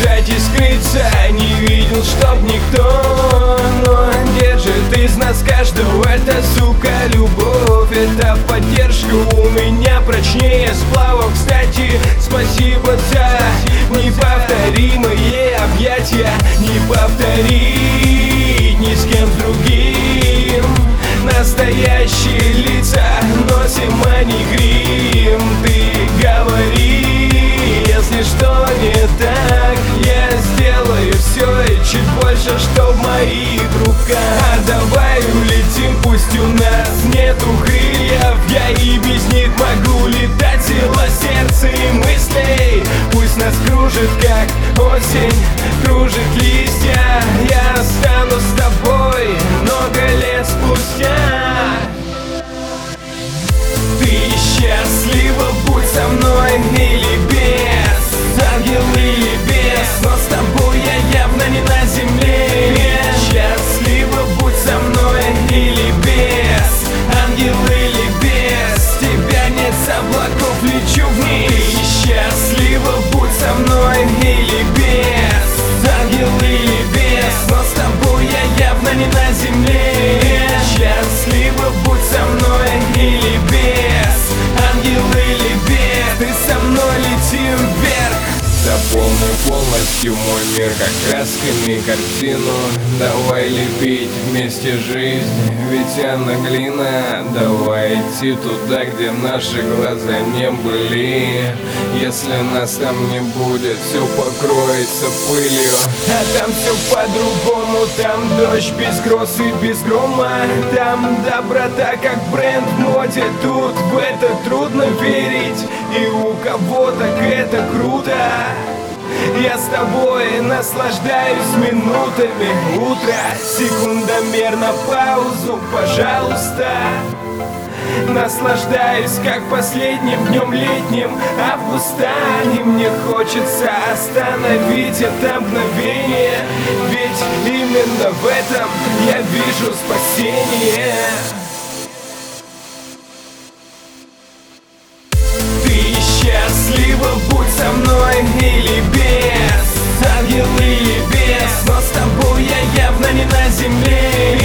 убежать и скрыться, не видел, чтоб никто, но держит из нас каждого. Это, сука, любовь, это поддержка у меня прочнее сплавов. Кстати, спасибо за неповторимые объятия. Не повторить ни с кем другим. Настоящие лица носим, а не грим. Ты говори, если что не так, я сделаю все и чуть больше, что в моих руках. Давай улетим, пусть у нас нету крыльев, я и без них могу летать. Сила сердца и мыслей пусть нас кружит, как осень кружит листья. Я останусь с тобой много лет спустя. Ты счастлива, будь со мной или без, ангел или бес, но с тобой я явно не на земле. Счастлива, будь со мной или без, ангел или без, тебя нет с облаков, лечу вниз. Ты счастлива, будь со мной или без, ангел или бес, но с тобой я явно не на земле. Счастлива, будь со мной или без, ангел или бес, ты со мной летим вверх. Заполни полностью мой мир, как красками картину. Давай лепить вместе жизнь, ведь она глина. Давай идти туда, где наши глаза не были. Если нас там не будет, все покроется пылью. А там все по-другому, там дождь без гроз и без грома. Там доброта как бренд в моде, тут в это трудно верить. И у кого так это круто. Я с тобой наслаждаюсь минутами утра. Секундомер на паузу, пожалуйста. Наслаждаюсь, как последним днем летним августа. И мне хочется остановить это мгновение, ведь именно в этом я вижу спасение. Ты счастлива, будь со мной или без, ангел или бес, но с тобой я явно не на земле.